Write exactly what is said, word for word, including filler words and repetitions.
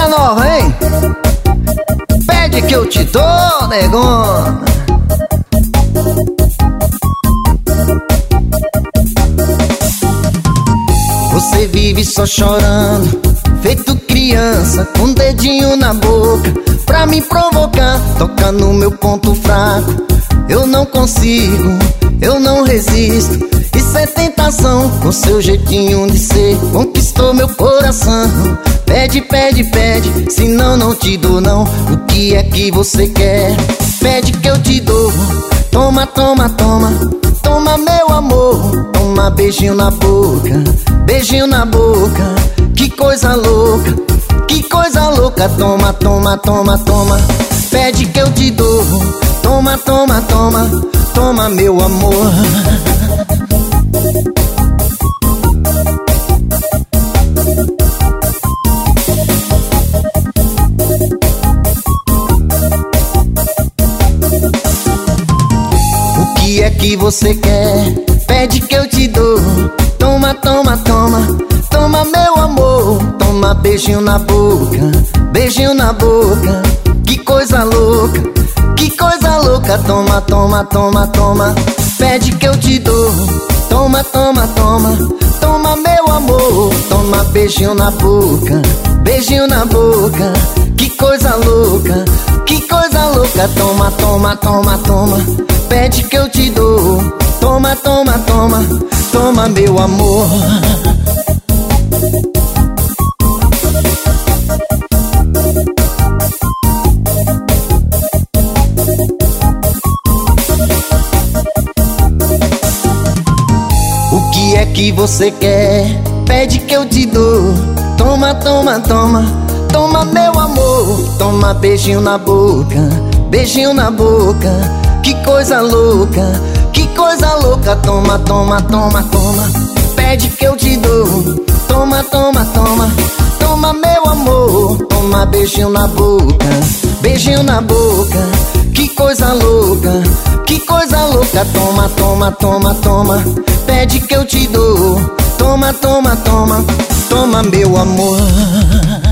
música nova, hein? Pede que eu te dou, negona. Você vive só chorando, feito criança, com um dedinho na boca, pra me provocar. Toca no meu ponto fraco, eu não consigo, eu não resisto. Isso é tentação, com seu jeitinho de ser, conquistou meu coração. Pede, pede, pede, senão não te dou não. O que é que você quer? Pede que eu te dou. Toma, toma, toma, toma meu amor. Toma beijinho na boca, beijinho na boca. Que coisa louca, que coisa louca. Toma, toma, toma, toma. Pede que eu te dou. Toma, toma, toma, toma meu amor. O que é que você quer? Pede que eu te dou. Toma, toma, toma, toma meu amor. Toma beijinho na boca, beijinho na boca. Que coisa louca, que coisa louca. Toma, toma, toma, toma. Pede que eu te dou. Toma, toma, toma, toma meu amor. Toma beijinho na boca, beijinho na boca. Que coisa louca, que coisa louca. Toma, toma, toma, toma. Pede que eu te dou. Toma, toma, toma, toma meu amor. O que é que você quer? Pede que eu te dou. Toma, toma, toma, toma meu amor. Toma beijinho na boca, beijinho na boca. Que coisa louca, que coisa louca. Toma, toma, toma, toma. Pede que eu te dou. Toma, toma, toma, toma meu amor. Toma beijinho na boca, beijinho na boca. Que coisa louca, que coisa louca. Toma, toma, toma, toma. Pede que eu te dou. Toma, toma, toma, toma meu amor.